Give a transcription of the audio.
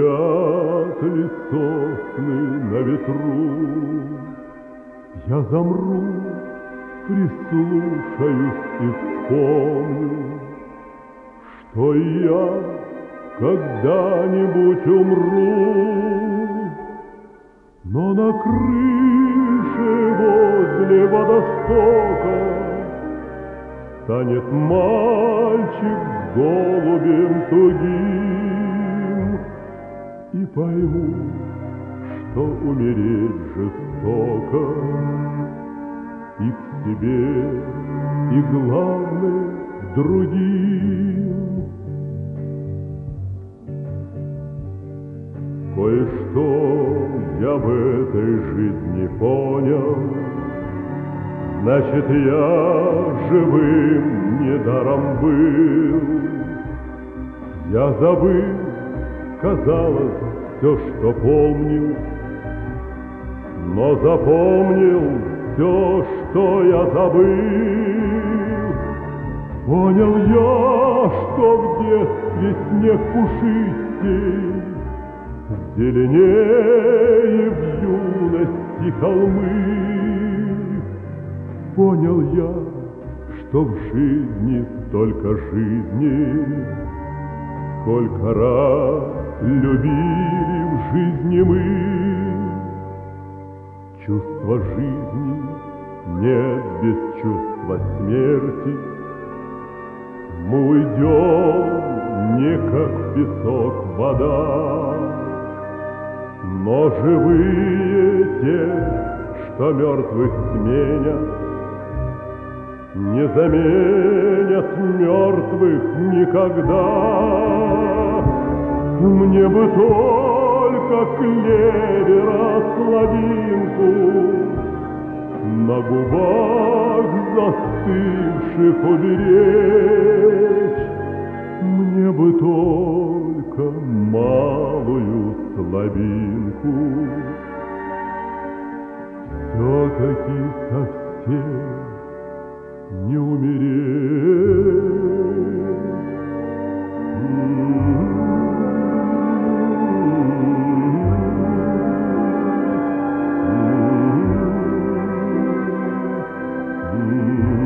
Шумят ли сосны на ветру? Я замру, прислушаюсь и вспомню, что я когда-нибудь умру. Но на крыше возле водостока станет мальчик с голубем тугим, и пойму, что умереть жестоко и к себе, и главное другим. Кое-что я в этой жизни понял, значит, я живым недаром был. Я забыл, казалось, все, что помнил, но запомнил все, что я забыл. Понял я, что в детстве снег пушистей, зеленее в юности холмы. Понял я, что в жизни столько жизни, сколько раз любили в жизни мы. Чувство жизни нет без чувства смерти. Мы уйдем не как в песок вода, но живые те, что мертвых сменят, не заменят мертвых никогда. Мне бы только клевера сладинку на губах застывших уберечь. Мне бы только малую слабинку все-таки совсем не умереть. Mm-hmm.